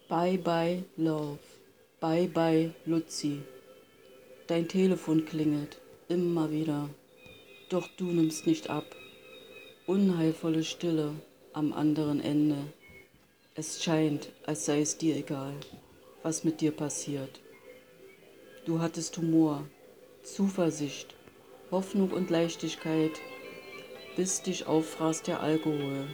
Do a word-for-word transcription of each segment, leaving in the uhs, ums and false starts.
Bye bye Love, bye bye Luzi. Dein Telefon klingelt immer wieder, doch du nimmst nicht ab. Unheilvolle Stille am anderen Ende. Es scheint, als sei es dir egal, was mit dir passiert. Du hattest Humor, Zuversicht, Hoffnung und Leichtigkeit, bis dich auffraß der Alkohol.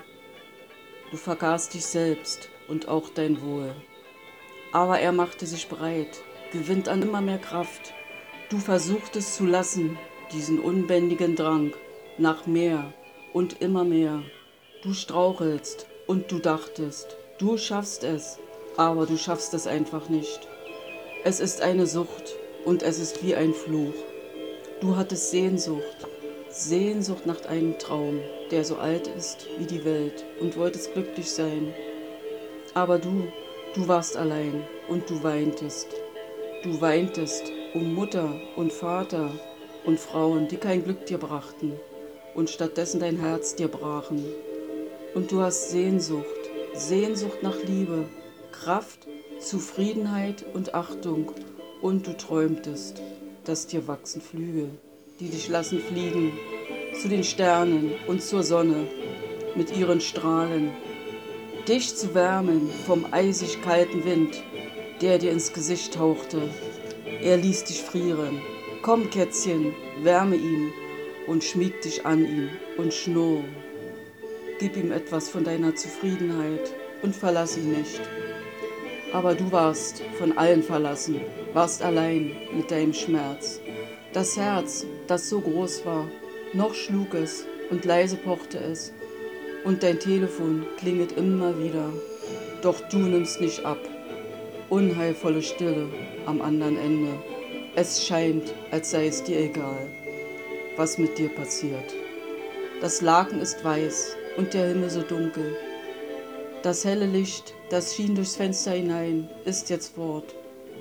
Du vergaßt dich selbst und auch dein Wohl. Aber er machte sich breit, gewinnt an immer mehr Kraft. Du versuchtest zu lassen, diesen unbändigen Drang nach mehr und immer mehr. Du strauchelst und du dachtest, du schaffst es, aber du schaffst es einfach nicht. Es ist eine Sucht und es ist wie ein Fluch. Du hattest Sehnsucht, Sehnsucht nach einem Traum, der so alt ist wie die Welt und wolltest glücklich sein. Aber du, du warst allein und du weintest. Du weintest um Mutter und Vater und Frauen, die kein Glück dir brachten und stattdessen dein Herz dir brachen. Und du hast Sehnsucht, Sehnsucht nach Liebe, Kraft, Zufriedenheit und Achtung. Und du träumtest, dass dir wachsen Flügel, die dich lassen fliegen, zu den Sternen und zur Sonne mit ihren Strahlen. Dich zu wärmen vom eisig kalten Wind, der dir ins Gesicht hauchte. Er ließ dich frieren. Komm, Kätzchen, wärme ihn und schmieg dich an ihn und schnurr. Gib ihm etwas von deiner Zufriedenheit und verlass ihn nicht. Aber du warst von allen verlassen, warst allein mit deinem Schmerz. Das Herz, das so groß war, noch schlug es und leise pochte es. Und dein Telefon klingelt immer wieder, doch du nimmst nicht ab. Unheilvolle Stille am anderen Ende. Es scheint, als sei es dir egal, was mit dir passiert. Das Laken ist weiß und der Himmel so dunkel. Das helle Licht, das schien durchs Fenster hinein, ist jetzt fort.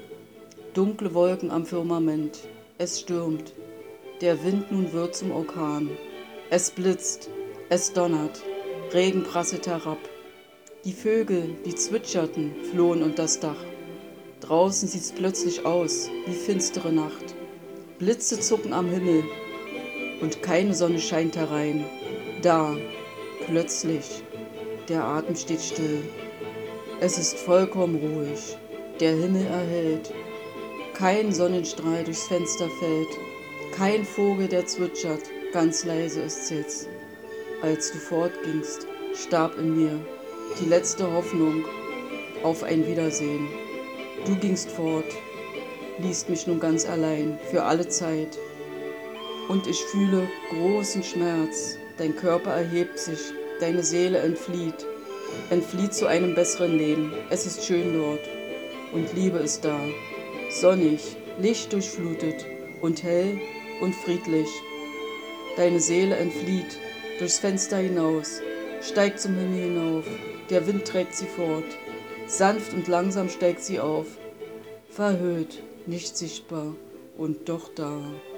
Dunkle Wolken am Firmament, es stürmt. Der Wind nun wird zum Orkan. Es blitzt, es donnert, Regen prasselt herab. Die Vögel, die zwitscherten, flohen unter das Dach. Draußen sieht's plötzlich aus wie finstere Nacht. Blitze zucken am Himmel und keine Sonne scheint herein. Da, plötzlich, der Atem steht still. Es ist vollkommen ruhig, der Himmel erhellt. Kein Sonnenstrahl durchs Fenster fällt, kein Vogel, der zwitschert, ganz leise ist's jetzt. Als du fortgingst, starb in mir die letzte Hoffnung auf ein Wiedersehen. Du gingst fort, ließt mich nun ganz allein für alle Zeit. Und ich fühle großen Schmerz, dein Körper erhebt sich, deine Seele entflieht, entflieht zu einem besseren Leben. Es ist schön dort und Liebe ist da, sonnig, Licht durchflutet und hell und friedlich. Deine Seele entflieht durchs Fenster hinaus, steigt zum Himmel hinauf, der Wind trägt sie fort. Sanft und langsam steigt sie auf, verhüllt, nicht sichtbar und doch da.